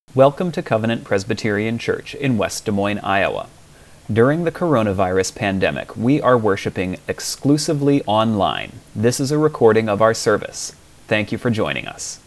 Welcome to Covenant Presbyterian Church in West Des Moines, Iowa. During the coronavirus pandemic, we are worshiping exclusively online. This is a recording of our service. Thank you for joining us.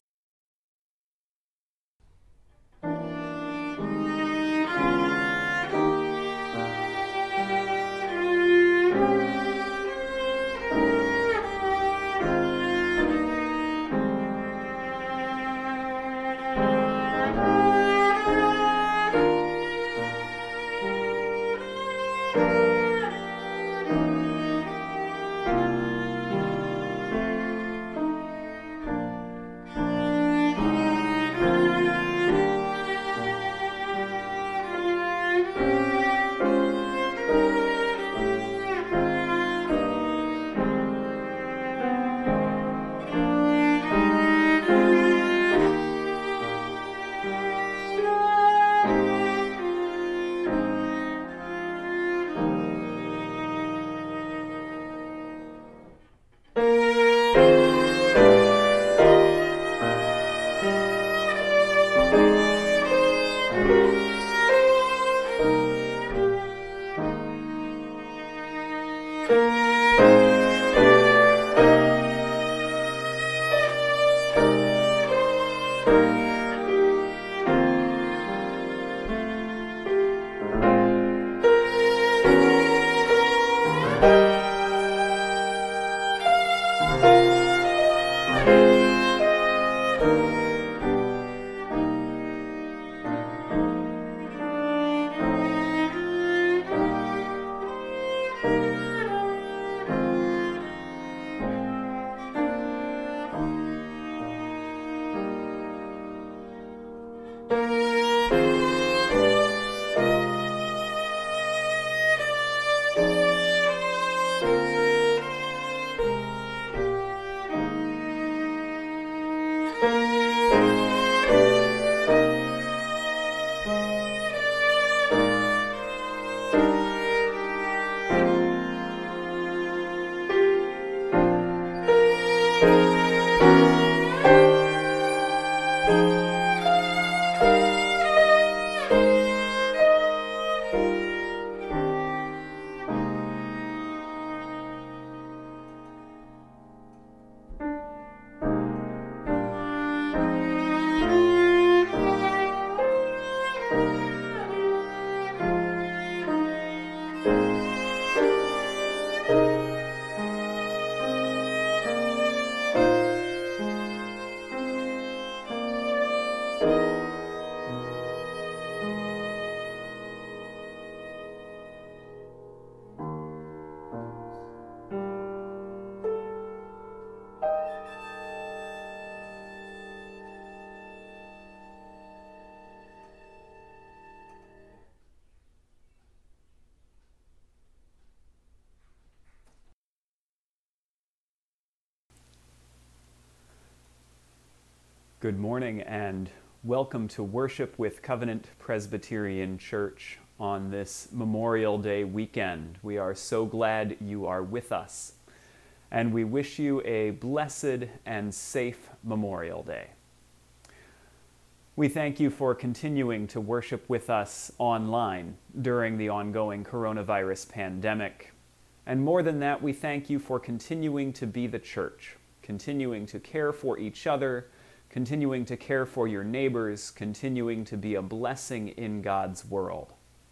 Good morning and welcome to worship with Covenant Presbyterian Church on this Memorial Day weekend. We are so glad you are with us, and we wish you a blessed and safe Memorial Day. We thank you for continuing to worship with us online during the ongoing coronavirus pandemic. And more than that, we thank you for continuing to be the church, continuing to care for each other, continuing to care for your neighbors, continuing to be a blessing in God's world.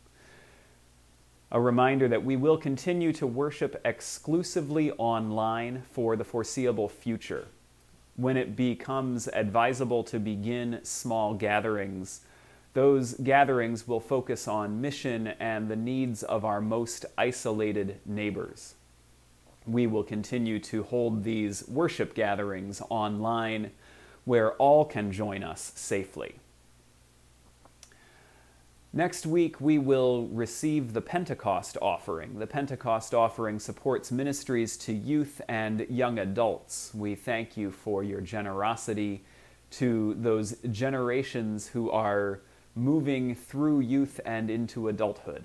A reminder that we will continue to worship exclusively online for the foreseeable future. When it becomes advisable to begin small gatherings, those gatherings will focus on mission and the needs of our most isolated neighbors. We will continue to hold these worship gatherings online where all can join us safely. Next week, we will receive the Pentecost offering. The Pentecost offering supports ministries to youth and young adults. We thank you for your generosity to those generations who are moving through youth and into adulthood.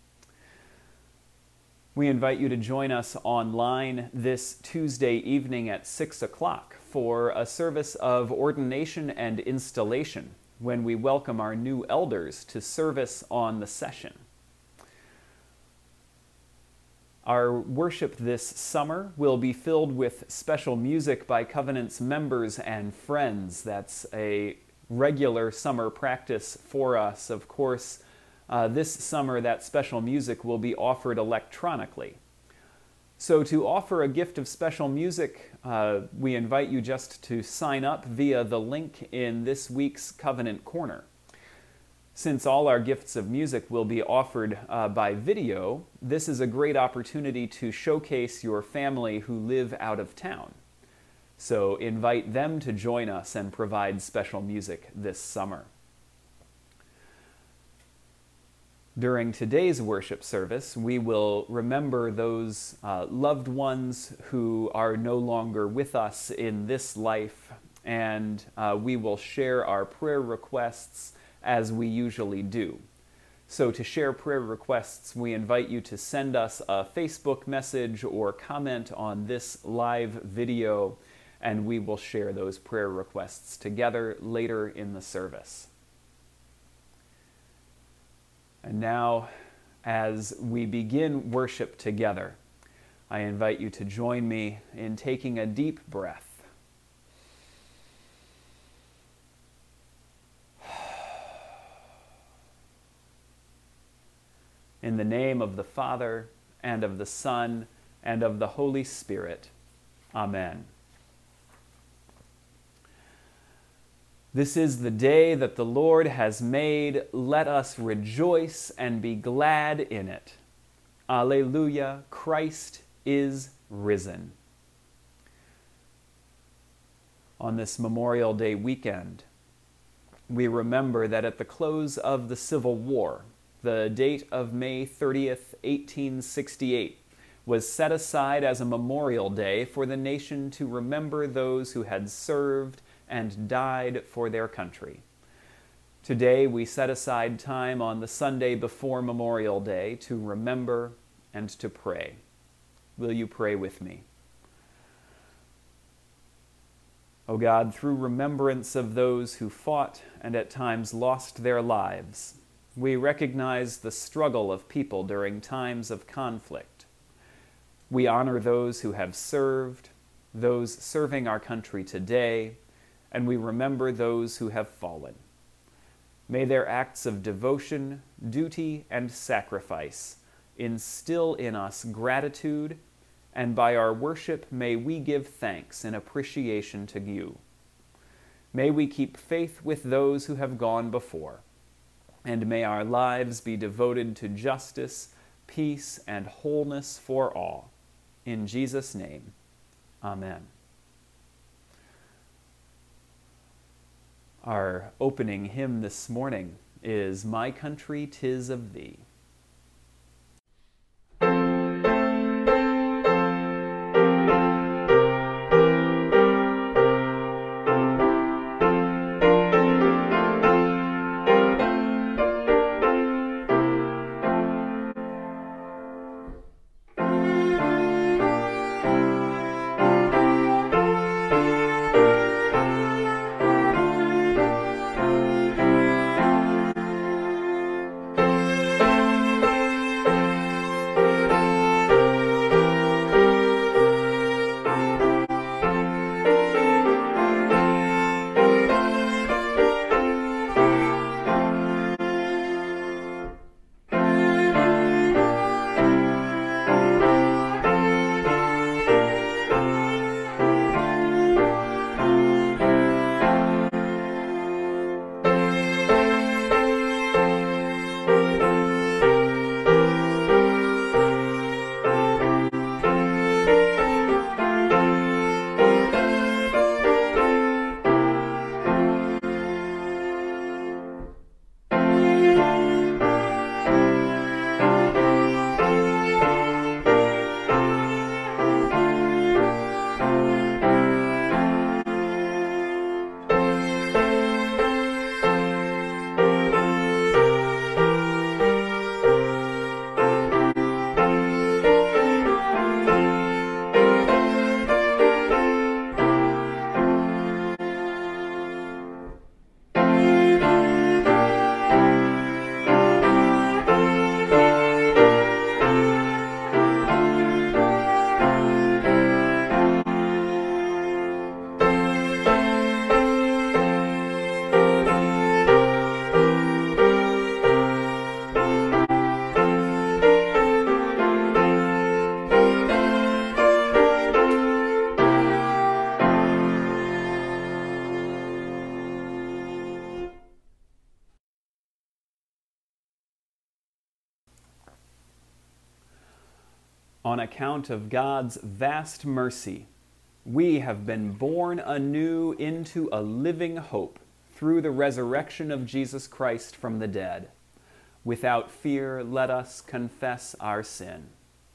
We invite you to join us online this Tuesday evening at 6 o'clock for a service of ordination and installation when we welcome our new elders to service on the session. Our worship this summer will be filled with special music by Covenant's members and friends. That's a regular summer practice for us. Of course, this summer that special music will be offered electronically. So to offer a gift of special music, we invite you just to sign up via the link in this week's Covenant Corner. Since all our gifts of music will be offered by video, this is a great opportunity to showcase your family who live out of town. So invite them to join us and provide special music this summer. During today's worship service, we will remember those loved ones who are no longer with us in this life, and we will share our prayer requests as we usually do. So to share prayer requests, we invite you to send us a Facebook message or comment on this live video, and we will share those prayer requests together later in the service. And now, as we begin worship together, I invite you to join me in taking a deep breath. In the name of the Father, and of the Son, and of the Holy Spirit. Amen. This is the day that the Lord has made. Let us rejoice and be glad in it. Alleluia, Christ is risen. On this Memorial Day weekend, we remember that at the close of the Civil War, the date of May 30th, 1868, was set aside as a memorial day for the nation to remember those who had served and died for their country. Today, we set aside time on the Sunday before Memorial Day to remember and to pray. Will you pray with me? O God, through remembrance of those who fought and at times lost their lives, we recognize the struggle of people during times of conflict. We honor those who have served, those serving our country today, and we remember those who have fallen. May their acts of devotion, duty, and sacrifice instill in us gratitude, and by our worship may we give thanks in appreciation to you. May we keep faith with those who have gone before, and may our lives be devoted to justice, peace, and wholeness for all. In Jesus' name, amen. Our opening hymn this morning is "My Country, 'Tis of Thee." On account of God's vast mercy, we have been born anew into a living hope through the resurrection of Jesus Christ from the dead. Without fear, let us confess our sin.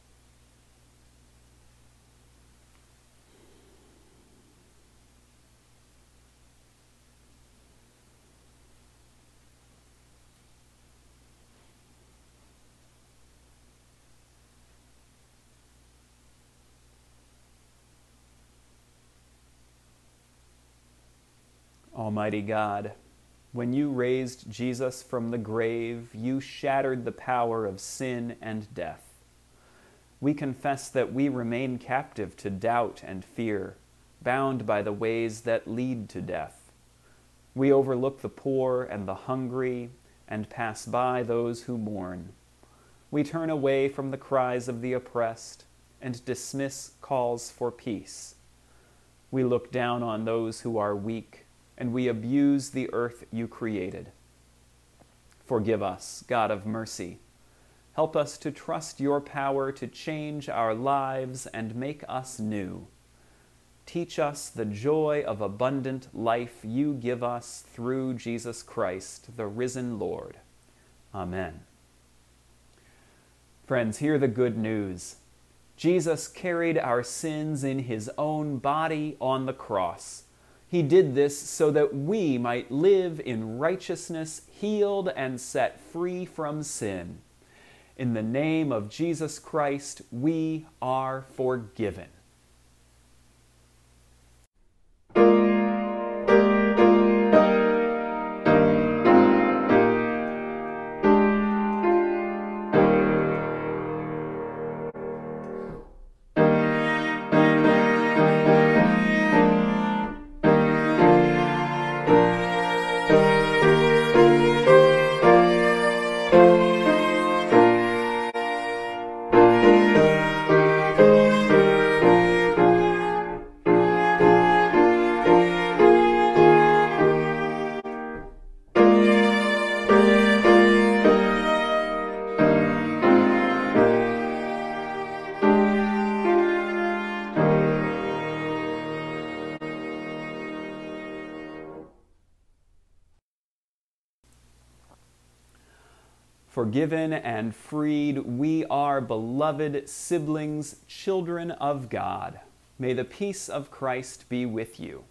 Almighty God, when you raised Jesus from the grave, you shattered the power of sin and death. We confess that we remain captive to doubt and fear, bound by the ways that lead to death. We overlook the poor and the hungry and pass by those who mourn. We turn away from the cries of the oppressed and dismiss calls for peace. We look down on those who are weak, and we abuse the earth you created. Forgive us, God of mercy. Help us to trust your power to change our lives and make us new. Teach us the joy of abundant life you give us through Jesus Christ, the risen Lord. Amen. Friends, hear the good news. Jesus carried our sins in his own body on the cross. He did this so that we might live in righteousness, healed and set free from sin. In the name of Jesus Christ, we are forgiven. Forgiven and freed, we are beloved siblings, children of God. May the peace of Christ be with you.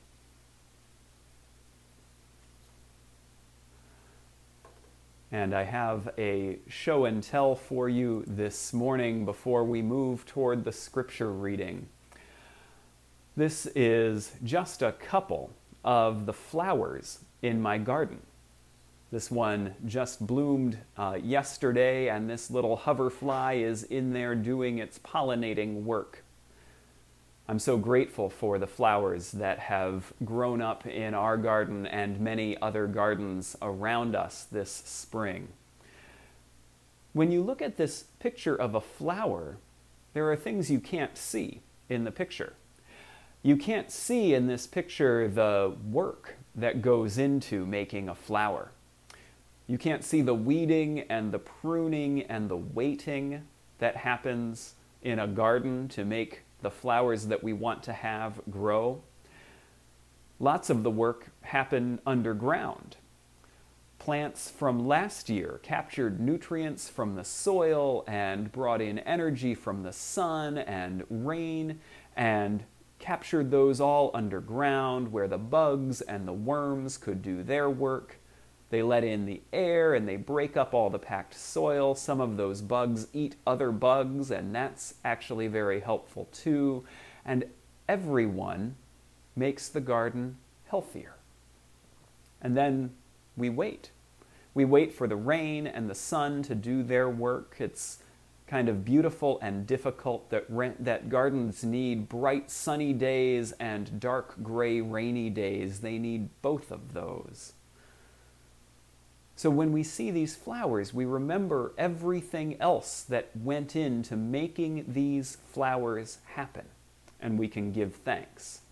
And I have a show and tell for you this morning before we move toward the scripture reading. This is just a couple of the flowers in my garden. This one just bloomed yesterday, and this little hoverfly is in there doing its pollinating work. I'm so grateful for the flowers that have grown up in our garden and many other gardens around us this spring. When you look at this picture of a flower, there are things you can't see in the picture. You can't see in this picture the work that goes into making a flower. You can't see the weeding and the pruning and the waiting that happens in a garden to make the flowers that we want to have grow. Lots of the work happen underground. Plants from last year captured nutrients from the soil and brought in energy from the sun and rain and captured those all underground where the bugs and the worms could do their work. They let in the air and they break up all the packed soil. Some of those bugs eat other bugs, and that's actually very helpful too. And everyone makes the garden healthier. And then we wait. We wait for the rain and the sun to do their work. It's kind of beautiful and difficult that gardens need bright sunny days and dark gray rainy days. They need both of those. So when we see these flowers, we remember everything else that went into making these flowers happen, and we can give thanks.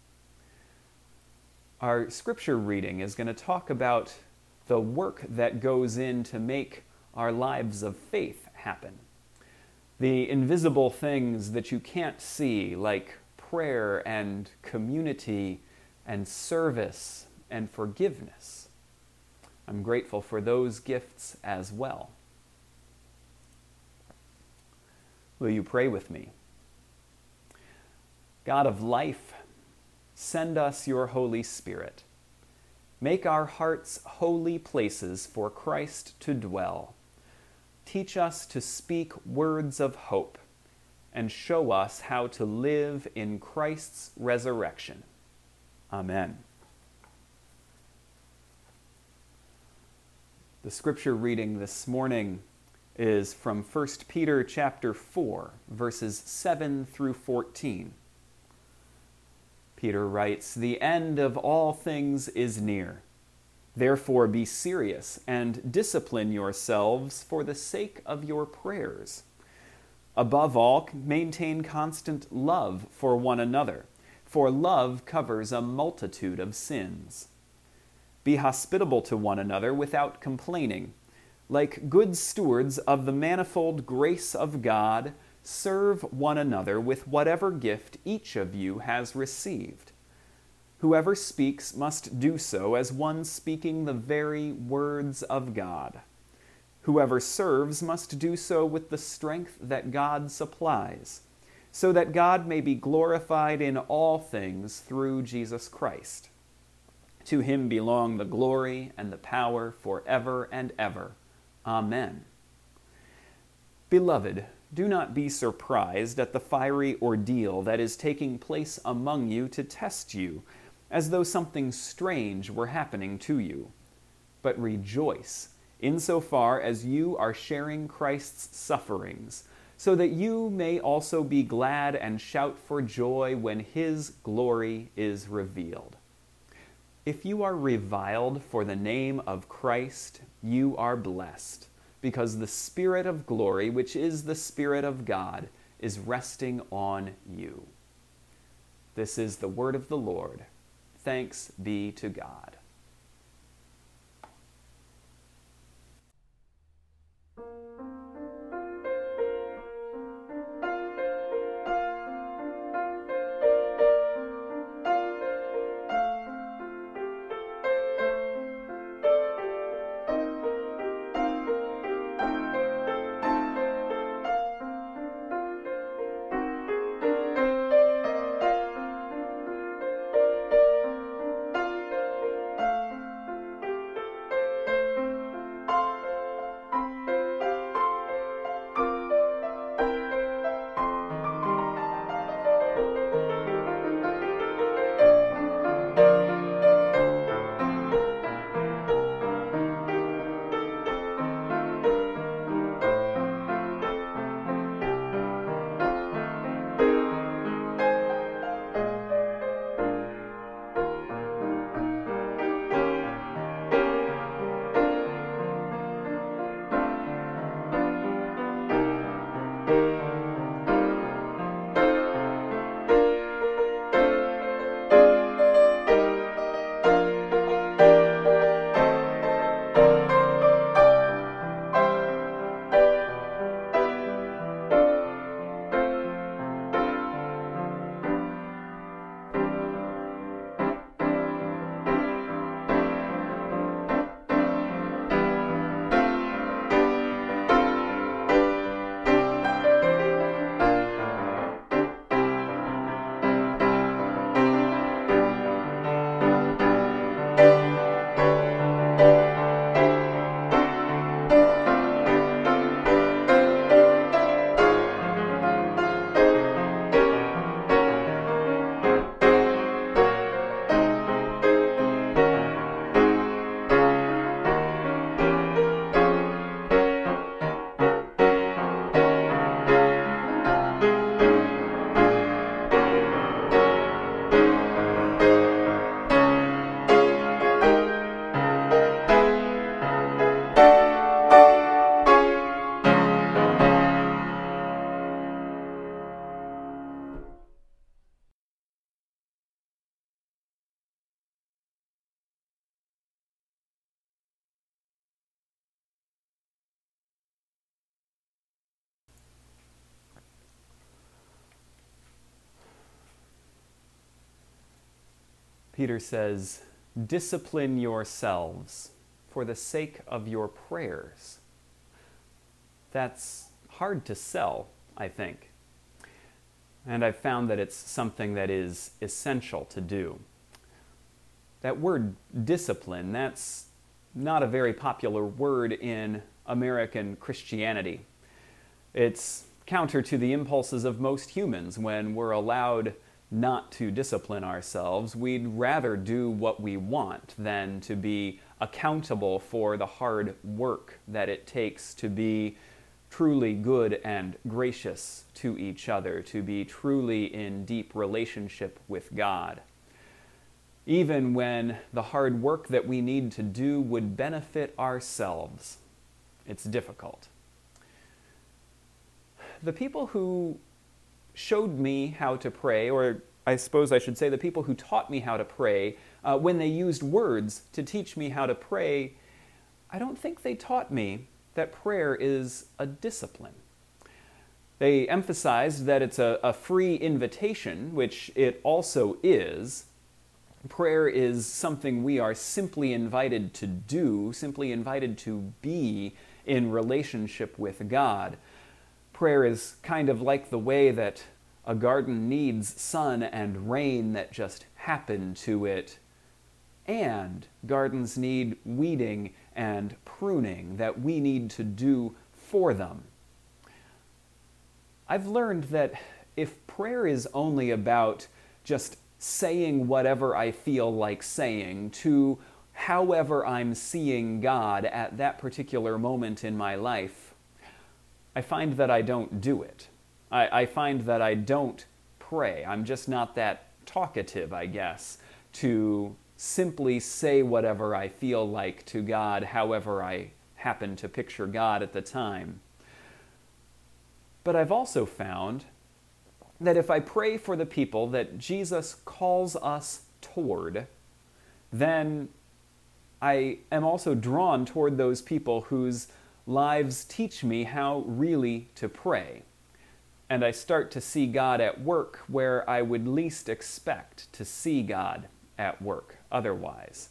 Our scripture reading is going to talk about the work that goes in to make our lives of faith happen. The invisible things that you can't see, like prayer and community and service and forgiveness. I'm grateful for those gifts as well. Will you pray with me? God of life, send us your Holy Spirit. Make our hearts holy places for Christ to dwell. Teach us to speak words of hope and show us how to live in Christ's resurrection. Amen. The scripture reading this morning is from 1 Peter chapter 4, verses 7 through 14. Peter writes, "The end of all things is near. Therefore be serious and discipline yourselves for the sake of your prayers. Above all, maintain constant love for one another, for love covers a multitude of sins. Be hospitable to one another without complaining. Like good stewards of the manifold grace of God, serve one another with whatever gift each of you has received. Whoever speaks must do so as one speaking the very words of God. Whoever serves must do so with the strength that God supplies, so that God may be glorified in all things through Jesus Christ. To him belong the glory and the power forever and ever. Amen. Beloved, do not be surprised at the fiery ordeal that is taking place among you to test you, as though something strange were happening to you. But rejoice, insofar as you are sharing Christ's sufferings, so that you may also be glad and shout for joy when his glory is revealed. If you are reviled for the name of Christ, you are blessed, because the Spirit of glory, which is the Spirit of God, is resting on you." This is the word of the Lord. Thanks be to God. Peter says, "Discipline yourselves for the sake of your prayers." That's hard to sell, I think. And I've found that it's something that is essential to do. That word discipline, that's not a very popular word in American Christianity. It's counter to the impulses of most humans. When we're allowed not to discipline ourselves, we'd rather do what we want than to be accountable for the hard work that it takes to be truly good and gracious to each other, to be truly in deep relationship with God. Even when the hard work that we need to do would benefit ourselves, it's difficult. The people who showed me how to pray, or I suppose I should say the people who taught me how to pray, when they used words to teach me how to pray, I don't think they taught me that prayer is a discipline. They emphasized that it's a free invitation, which it also is. Prayer is something we are simply invited to do, simply invited to be in relationship with God. Prayer is kind of like the way that a garden needs sun and rain that just happen to it, and gardens need weeding and pruning that we need to do for them. I've learned that if prayer is only about just saying whatever I feel like saying to however I'm seeing God at that particular moment in my life, I find that I don't do it. I find that I don't pray. I'm just not that talkative, I guess, to simply say whatever I feel like to God, however I happen to picture God at the time. But I've also found that if I pray for the people that Jesus calls us toward, then I am also drawn toward those people whose lives teach me how really to pray. And I start to see God at work where I would least expect to see God at work otherwise.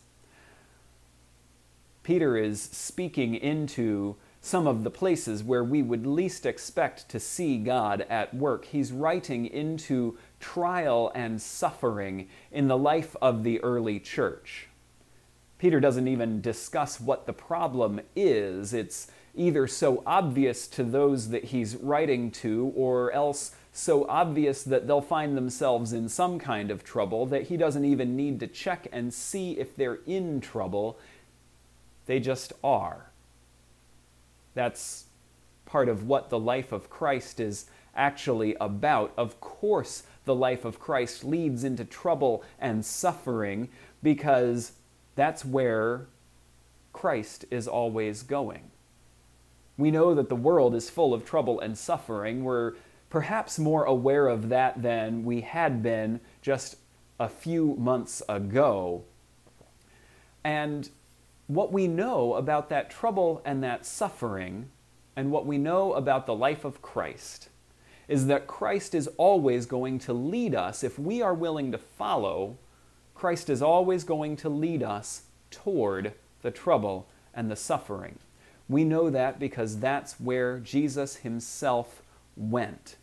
Peter is speaking into some of the places where we would least expect to see God at work. He's writing into trial and suffering in the life of the early church. Peter doesn't even discuss what the problem is. It's either so obvious to those that he's writing to, or else so obvious that they'll find themselves in some kind of trouble that he doesn't even need to check and see if they're in trouble. They just are. That's part of what the life of Christ is actually about. Of course, the life of Christ leads into trouble and suffering because that's where Christ is always going. We know that the world is full of trouble and suffering. We're perhaps more aware of that than we had been just a few months ago. And what we know about that trouble and that suffering, and what we know about the life of Christ, is that Christ is always going to lead us. If we are willing to follow, Christ is always going to lead us toward the trouble and the suffering. We know that because that's where Jesus himself went.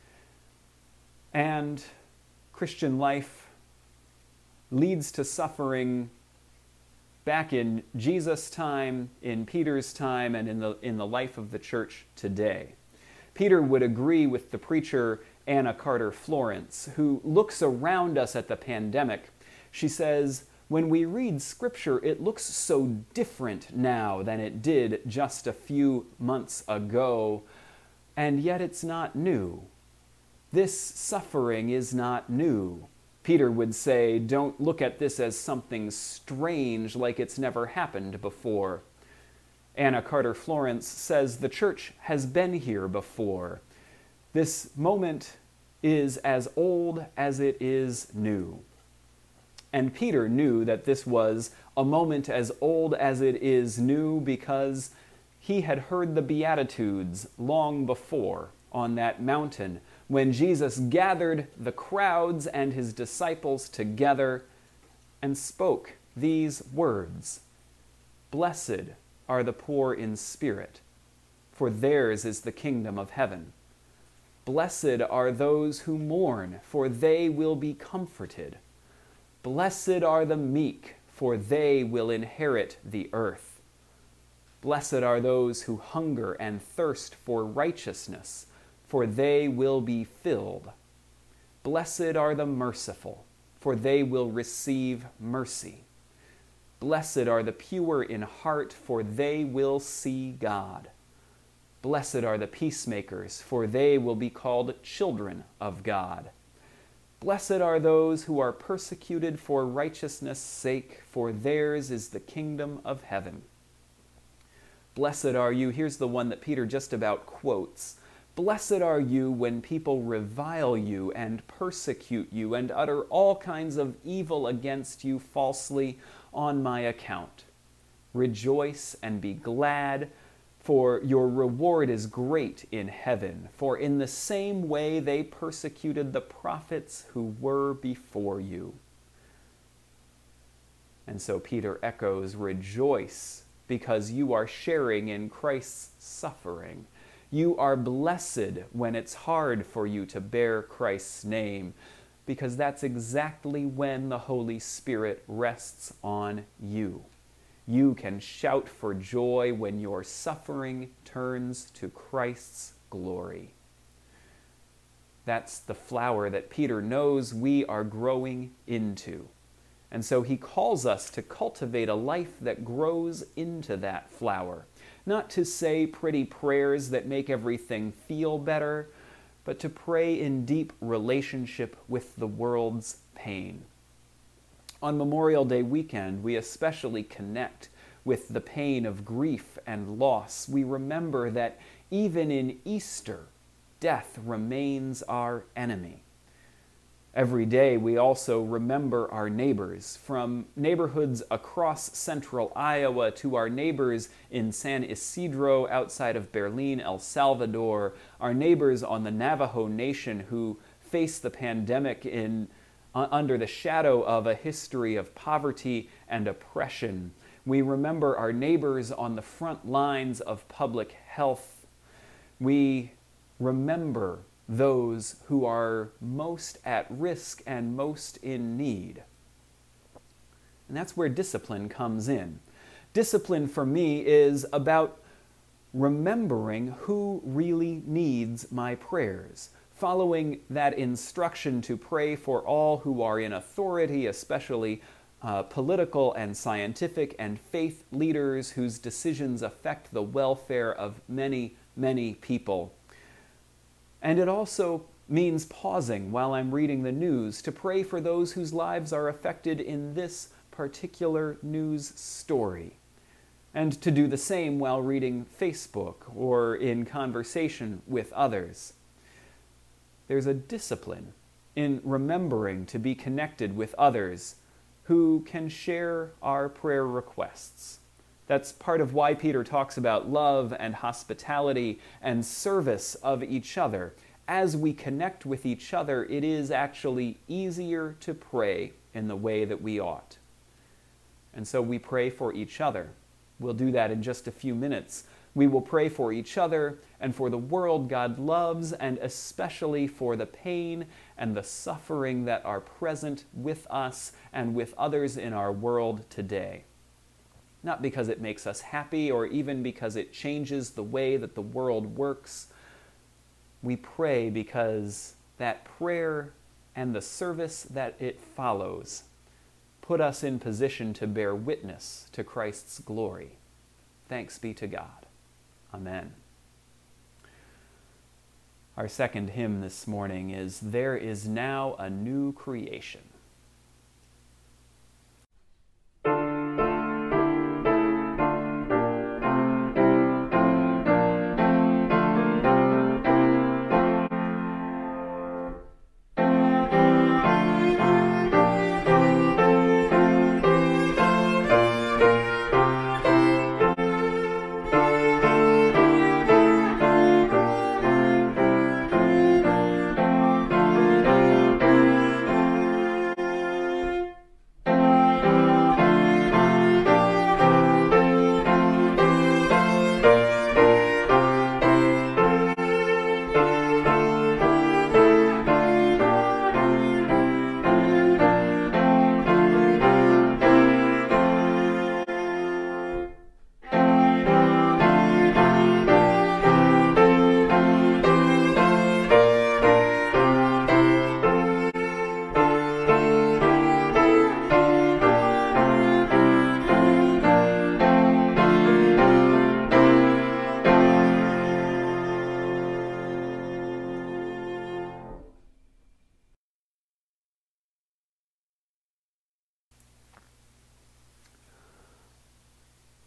And Christian life leads to suffering back in Jesus' time, in Peter's time, and in the life of the church today. Peter would agree with the preacher Anna Carter Florence, who looks around us at the pandemic. She says, when we read Scripture, it looks so different now than it did just a few months ago, and yet it's not new. This suffering is not new. Peter would say, don't look at this as something strange like it's never happened before. Anna Carter Florence says the church has been here before. This moment is as old as it is new. And Peter knew that this was a moment as old as it is new because he had heard the Beatitudes long before on that mountain when Jesus gathered the crowds and his disciples together and spoke these words, "Blessed are the poor in spirit, for theirs is the kingdom of heaven. Blessed are those who mourn, for they will be comforted. Blessed are the meek, for they will inherit the earth. Blessed are those who hunger and thirst for righteousness, for they will be filled. Blessed are the merciful, for they will receive mercy. Blessed are the pure in heart, for they will see God. Blessed are the peacemakers, for they will be called children of God. Blessed are those who are persecuted for righteousness' sake, for theirs is the kingdom of heaven. Blessed are you," here's the one that Peter just about quotes, "Blessed are you when people revile you and persecute you and utter all kinds of evil against you falsely on my account. Rejoice and be glad, for your reward is great in heaven. For in the same way they persecuted the prophets who were before you." And so Peter echoes, "Rejoice, because you are sharing in Christ's suffering. You are blessed when it's hard for you to bear Christ's name, because that's exactly when the Holy Spirit rests on you. You can shout for joy when your suffering turns to Christ's glory." That's the flower that Peter knows we are growing into. And so he calls us to cultivate a life that grows into that flower. Not to say pretty prayers that make everything feel better, but to pray in deep relationship with the world's pain. On Memorial Day weekend, we especially connect with the pain of grief and loss. We remember that even in Easter, death remains our enemy. Every day, we also remember our neighbors, from neighborhoods across central Iowa to our neighbors in San Isidro outside of Berlin, El Salvador, our neighbors on the Navajo Nation who face the pandemic under the shadow of a history of poverty and oppression. We remember our neighbors on the front lines of public health. We remember those who are most at risk and most in need. And that's where discipline comes in. Discipline for me is about remembering who really needs my prayers, following that instruction to pray for all who are in authority, especially political and scientific and faith leaders whose decisions affect the welfare of many, many people. And it also means pausing while I'm reading the news to pray for those whose lives are affected in this particular news story, and to do the same while reading Facebook or in conversation with others. There's a discipline in remembering to be connected with others who can share our prayer requests. That's part of why Peter talks about love and hospitality and service of each other. As we connect with each other, it is actually easier to pray in the way that we ought. And so we pray for each other. We'll do that in just a few minutes. We will pray for each other and for the world God loves, and especially for the pain and the suffering that are present with us and with others in our world today. Not because it makes us happy or even because it changes the way that the world works. We pray because that prayer and the service that it follows put us in position to bear witness to Christ's glory. Thanks be to God. Amen. Our second hymn this morning is "There is Now a New Creation."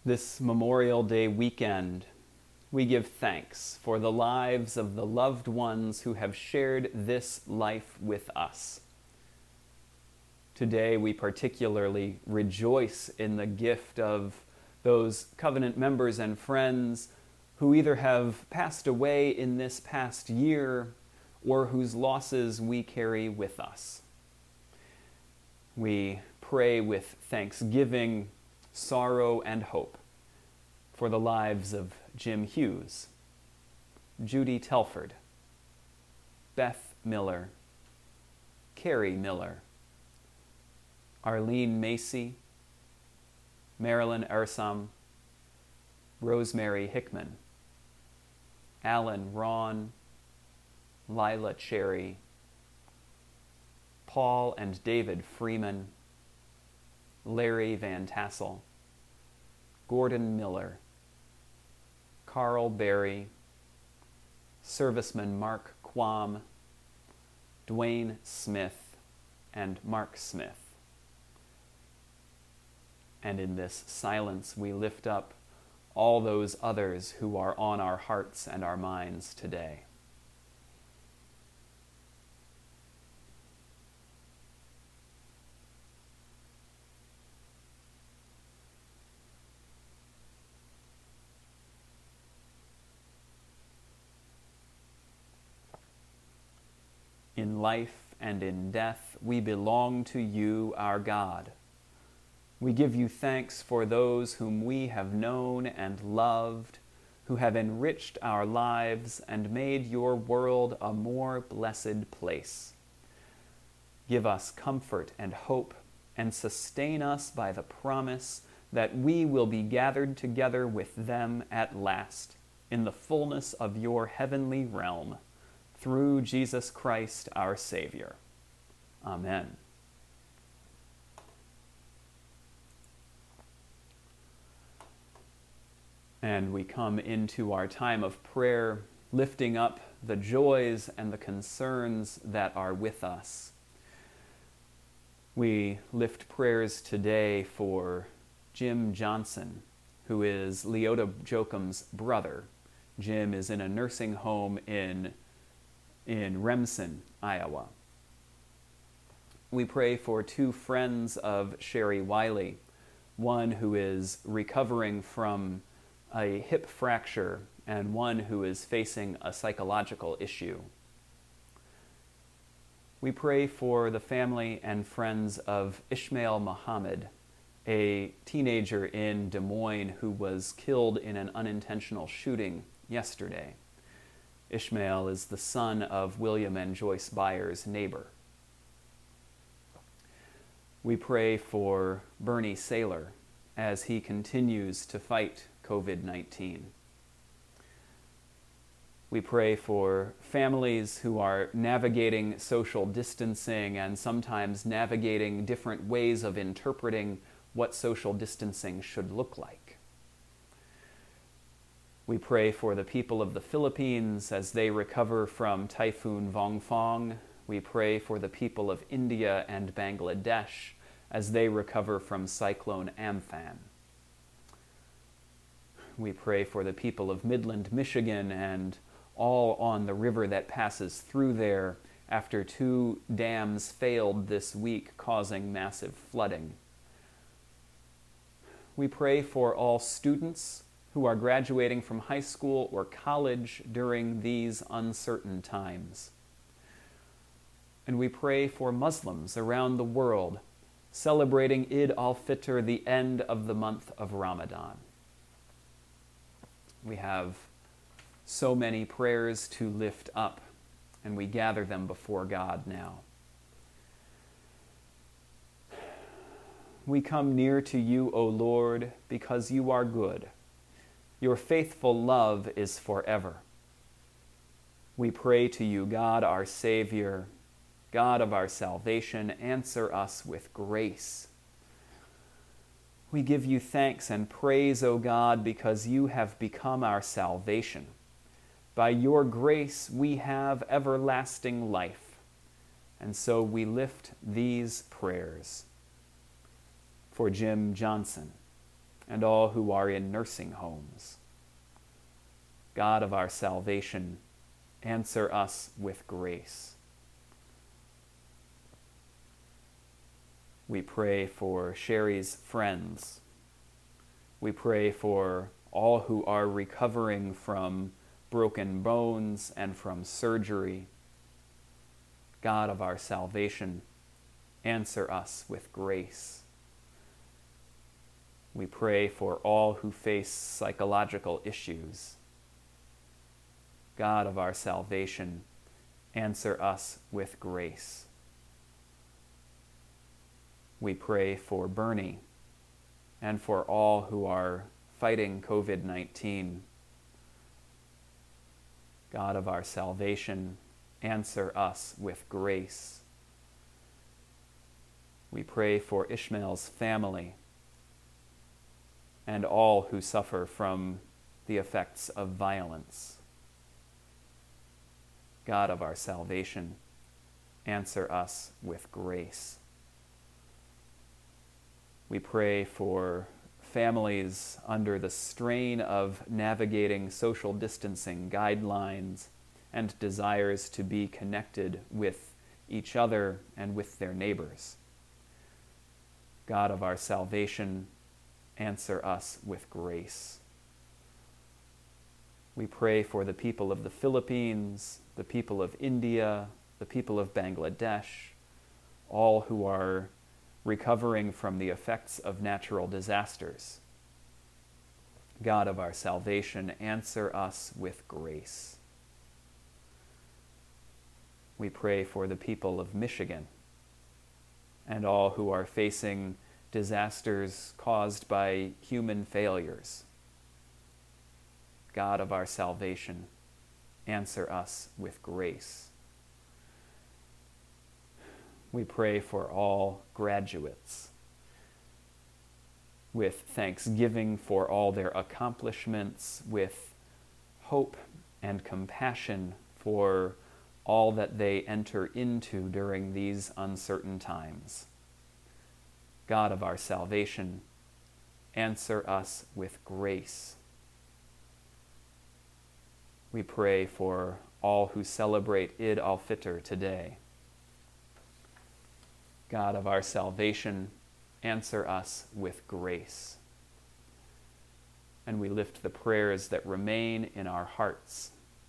This Memorial Day weekend, we give thanks for the lives of the loved ones who have shared this life with us. Today, we particularly rejoice in the gift of those covenant members and friends who either have passed away in this past year or whose losses we carry with us. We pray with thanksgiving, sorrow, and hope for the lives of Jim Hughes, Judy Telford, Beth Miller, Carrie Miller, Arlene Macy, Marilyn Ersam, Rosemary Hickman, Alan Ron, Lila Cherry, Paul and David Freeman, Larry Van Tassel, Gordon Miller, Carl Berry, Serviceman Mark Quam, Dwayne Smith, and Mark Smith. And in this silence, we lift up all those others who are on our hearts and our minds today. In life and in death, we belong to you, our God. We give you thanks for those whom we have known and loved, who have enriched our lives and made your world a more blessed place. Give us comfort and hope, and sustain us by the promise that we will be gathered together with them at last, in the fullness of your heavenly realm, through Jesus Christ our Savior. Amen. And we come into our time of prayer, lifting up the joys and the concerns that are with us. We lift prayers today for Jim Johnson, who is Leota Jokum's brother. Jim is in a nursing home in Remsen, Iowa. We pray for two friends of Sherry Wiley, one who is recovering from a hip fracture and one who is facing a psychological issue. We pray for the family and friends of Ishmael Muhammad, a teenager in Des Moines who was killed in an unintentional shooting yesterday. Ishmael is the son of William and Joyce Byers' neighbor. We pray for Bernie Saylor as he continues to fight COVID-19. We pray for families who are navigating social distancing and sometimes navigating different ways of interpreting what social distancing should look like. We pray for the people of the Philippines as they recover from Typhoon Vongfong. We pray for the people of India and Bangladesh as they recover from Cyclone Amphan. We pray for the people of Midland, Michigan, and all on the river that passes through there after 2 dams failed this week, causing massive flooding. We pray for all students who are graduating from high school or college during these uncertain times. And we pray for Muslims around the world celebrating Eid al-Fitr, the end of the month of Ramadan. We have so many prayers to lift up, and we gather them before God now. We come near to you, O Lord, because you are good. Your faithful love is forever. We pray to you, God, our Savior, God of our salvation, answer us with grace. We give you thanks and praise, O God, because you have become our salvation. By your grace we have everlasting life, and so we lift these prayers. For Jim Johnson, and all who are in nursing homes. God of our salvation, answer us with grace. We pray for Sherry's friends. We pray for all who are recovering from broken bones and from surgery. God of our salvation, answer us with grace. We pray for all who face psychological issues. God of our salvation, answer us with grace. We pray for Bernie and for all who are fighting COVID-19. God of our salvation, answer us with grace. We pray for Ishmael's family and all who suffer from the effects of violence. God of our salvation, answer us with grace. We pray for families under the strain of navigating social distancing guidelines and desires to be connected with each other and with their neighbors. God of our salvation, answer us with grace. We pray for the people of the Philippines, the people of India, the people of Bangladesh, all who are recovering from the effects of natural disasters. God of our salvation, answer us with grace. We pray for the people of Michigan and all who are facing disasters caused by human failures. God of our salvation, answer us with grace. We pray for all graduates with thanksgiving for all their accomplishments, with hope and compassion for all that they enter into during these uncertain times. God of our salvation, answer us with grace. We pray for all who celebrate Eid al-Fitr today. God of our salvation, answer us with grace. And we lift the prayers that remain in our hearts.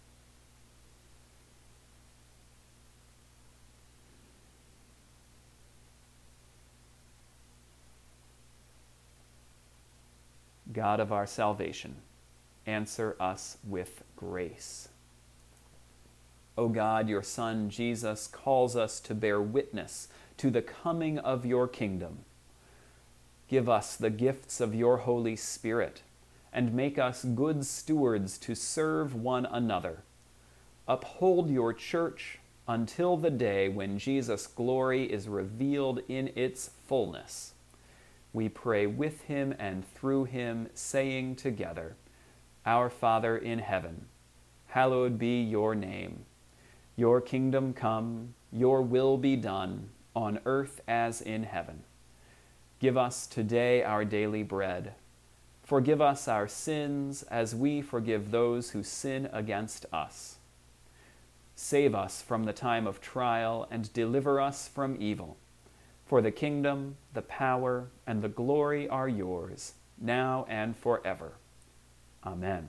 God of our salvation, answer us with grace. O God, your Son, Jesus, calls us to bear witness to the coming of your kingdom. Give us the gifts of your Holy Spirit, and make us good stewards to serve one another. Uphold your church until the day when Jesus' glory is revealed in its fullness. We pray with him and through him, saying together, Our Father in heaven, hallowed be your name. Your kingdom come, your will be done, on earth as in heaven. Give us today our daily bread. Forgive us our sins as we forgive those who sin against us. Save us from the time of trial and deliver us from evil. For the kingdom, the power, and the glory are yours, now and forever. Amen.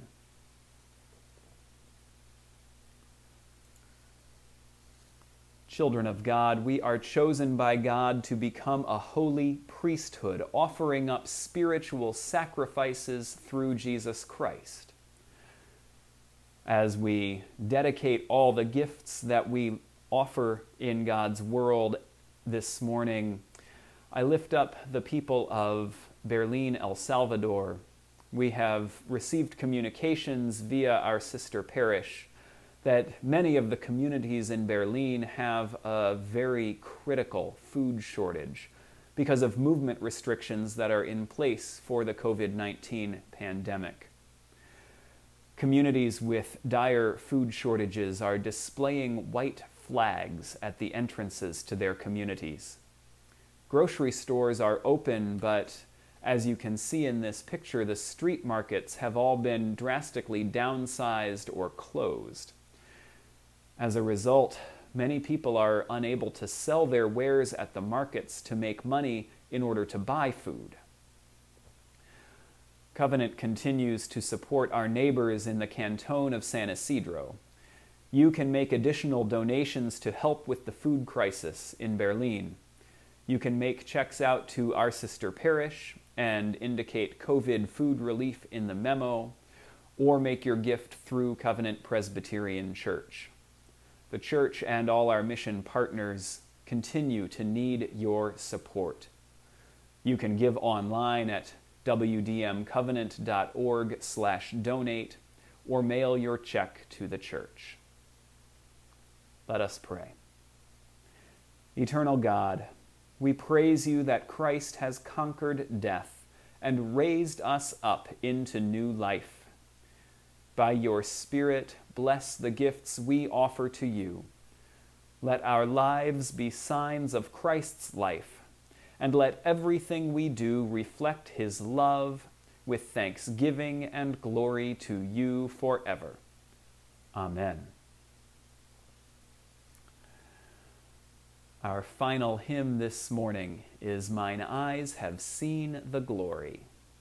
Children of God, we are chosen by God to become a holy priesthood, offering up spiritual sacrifices through Jesus Christ. As we dedicate all the gifts that we offer in God's world this morning, I lift up the people of Berlin, El Salvador. We have received communications via our sister parish that many of the communities in Berlin have a very critical food shortage because of movement restrictions that are in place for the COVID-19 pandemic. Communities with dire food shortages are displaying white flags at the entrances to their communities. Grocery stores are open, but As you can see in this picture, the street markets have all been drastically downsized or closed. As a result, many people are unable to sell their wares at the markets to make money in order to buy food. Covenant continues to support our neighbors in the Canton of San Isidro. You can make additional donations to help with the food crisis in Berlin. You can make checks out to Our Sister Parish and indicate COVID food relief in the memo, or make your gift through Covenant Presbyterian Church. The church and all our mission partners continue to need your support. You can give online at wdmcovenant.org/donate or mail your check to the church. Let us pray. Eternal God, we praise you that Christ has conquered death and raised us up into new life. By your Spirit, bless the gifts we offer to you. Let our lives be signs of Christ's life, and let everything we do reflect his love with thanksgiving and glory to you forever. Amen. Our final hymn this morning is Mine Eyes Have Seen the Glory.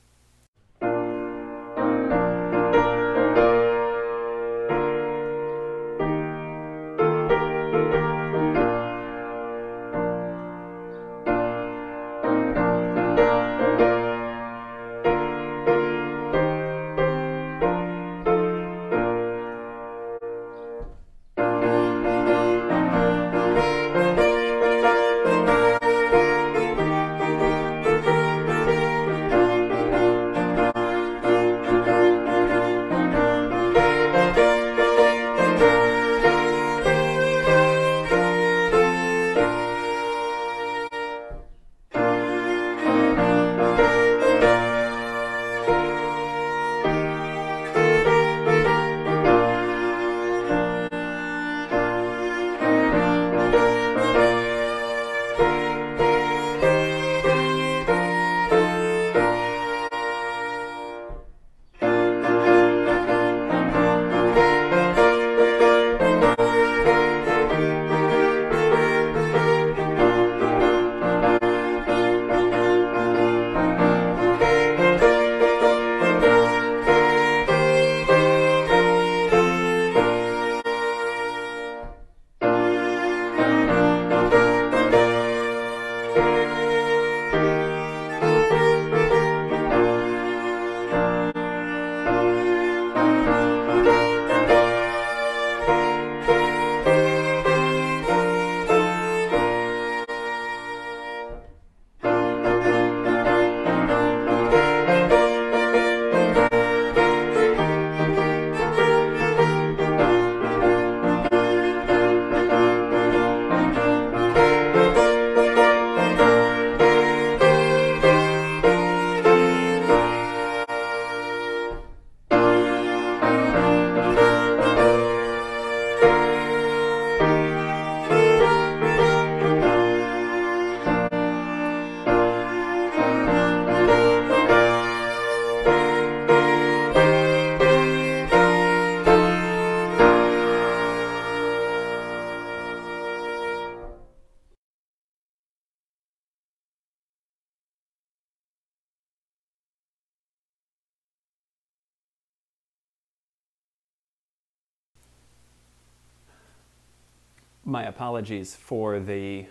My apologies for the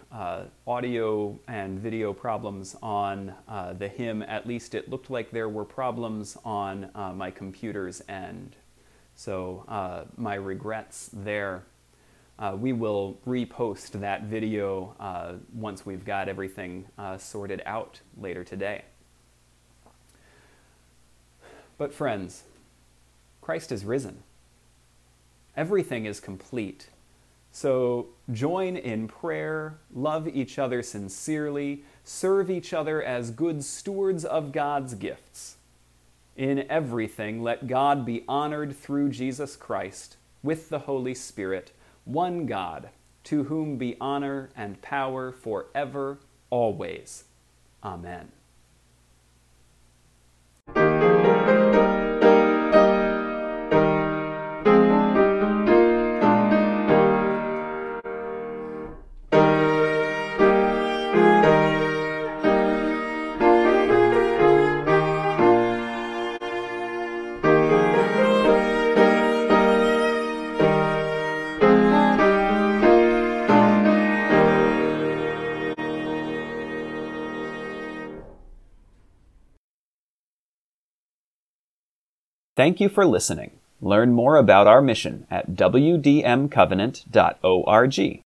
audio and video problems on the hymn. At least it looked like there were problems on my computer's end. So my regrets there. We will repost that video once we've got everything sorted out later today. But friends, Christ is risen. Everything is complete. So join in prayer, love each other sincerely, serve each other as good stewards of God's gifts. In everything, let God be honored through Jesus Christ, with the Holy Spirit, one God, to whom be honor and power forever, always. Amen. Thank you for listening. Learn more about our mission at wdmcovenant.org.